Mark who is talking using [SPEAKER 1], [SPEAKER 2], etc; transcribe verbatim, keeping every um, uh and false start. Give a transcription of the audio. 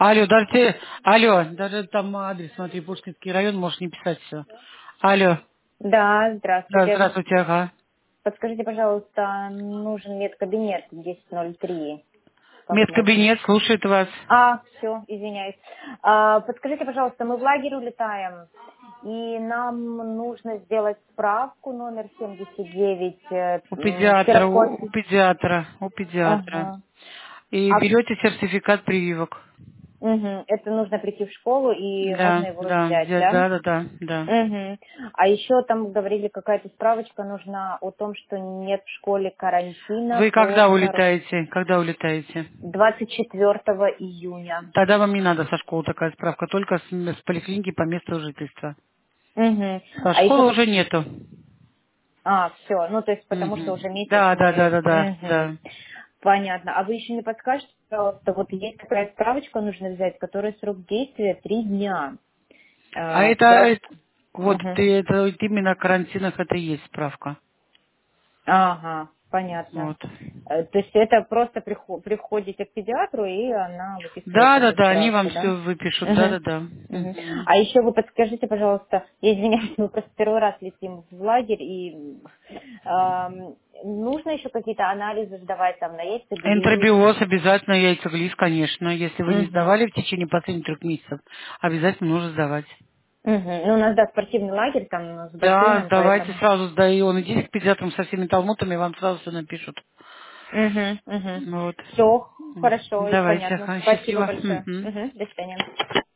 [SPEAKER 1] Алло, даже, алло, даже там адрес, смотри, Пушкинский район, можешь не писать все. Алло,
[SPEAKER 2] Да,
[SPEAKER 1] да,
[SPEAKER 2] здравствуйте.
[SPEAKER 1] здравствуйте, ага.
[SPEAKER 2] Подскажите, пожалуйста, нужен медкабинет десять ноль три. Как можно?
[SPEAKER 1] Медкабинет слушает вас.
[SPEAKER 2] А, все, извиняюсь. А, подскажите, пожалуйста, мы в лагерь улетаем, и нам нужно сделать справку номер семьдесят девять, э,
[SPEAKER 1] У
[SPEAKER 2] м,
[SPEAKER 1] педиатра, у, у
[SPEAKER 2] ксерокопия.
[SPEAKER 1] педиатра, у педиатра.
[SPEAKER 2] Ага.
[SPEAKER 1] И
[SPEAKER 2] А,
[SPEAKER 1] берете сертификат прививок.
[SPEAKER 2] мгм, это нужно прийти в школу, и можно
[SPEAKER 1] Да,
[SPEAKER 2] его
[SPEAKER 1] да,
[SPEAKER 2] взять,
[SPEAKER 1] взять,
[SPEAKER 2] да?
[SPEAKER 1] да, да, да, да.
[SPEAKER 2] Мгм. А еще там говорили, какая-то справочка нужна о том, что нет в школе карантина
[SPEAKER 1] Вы
[SPEAKER 2] по
[SPEAKER 1] когда
[SPEAKER 2] здоровью.
[SPEAKER 1] улетаете? Когда улетаете?
[SPEAKER 2] двадцать четвёртого июня.
[SPEAKER 1] Тогда вам не надо со школы такая справка, только с, с поликлиники по месту жительства.
[SPEAKER 2] Мгм.
[SPEAKER 1] Со
[SPEAKER 2] А еще
[SPEAKER 1] школы
[SPEAKER 2] вот,
[SPEAKER 1] уже нету.
[SPEAKER 2] а, все, ну то есть потому что уже
[SPEAKER 1] Мгм.
[SPEAKER 2] месяц
[SPEAKER 1] Да, да, да,
[SPEAKER 2] мы,
[SPEAKER 1] да, да,
[SPEAKER 2] мгм.
[SPEAKER 1] да.
[SPEAKER 2] Понятно. А вы еще не подскажете, пожалуйста, вот есть такая справочка, нужно взять, которая срок действия три дня.
[SPEAKER 1] А
[SPEAKER 2] А,
[SPEAKER 1] это,
[SPEAKER 2] справ-
[SPEAKER 1] это- вот
[SPEAKER 2] Мгм.
[SPEAKER 1] ты, это вот именно о карантинах это и есть справка.
[SPEAKER 2] Ага, понятно.
[SPEAKER 1] Вот.
[SPEAKER 2] Э, То есть это просто прихо- приходите к педиатру, и она выписывает
[SPEAKER 1] Да, да,
[SPEAKER 2] эту
[SPEAKER 1] да, они
[SPEAKER 2] справку,
[SPEAKER 1] вам
[SPEAKER 2] да?
[SPEAKER 1] все выпишут, да,
[SPEAKER 2] Мгм.
[SPEAKER 1] да, да.
[SPEAKER 2] Мгм.
[SPEAKER 1] Мгм.
[SPEAKER 2] А еще вы подскажите, пожалуйста, я извиняюсь, мы просто первый раз летим в лагерь, и ам, нужно еще какие-то анализы сдавать там на яйцеглиз?
[SPEAKER 1] Энтеробиоз обязательно, яйцеглиз, конечно. Если вы не
[SPEAKER 2] Мгм.
[SPEAKER 1] сдавали в течение последних трех месяцев, обязательно нужно сдавать.
[SPEAKER 2] Мгм. Ну, у нас, да, спортивный лагерь там с
[SPEAKER 1] Да,
[SPEAKER 2] бассейном,
[SPEAKER 1] сдавайте
[SPEAKER 2] поэтому...
[SPEAKER 1] сразу, да, и он идите к педиатрам со всеми талмутами, вам сразу все напишут.
[SPEAKER 2] Угу, угу.
[SPEAKER 1] Вот.
[SPEAKER 2] Все хорошо и
[SPEAKER 1] Давайте,
[SPEAKER 2] понятно.
[SPEAKER 1] ага,
[SPEAKER 2] Спасибо
[SPEAKER 1] счастливо.
[SPEAKER 2] большое.
[SPEAKER 1] Мгм.
[SPEAKER 2] Мгм. До свидания.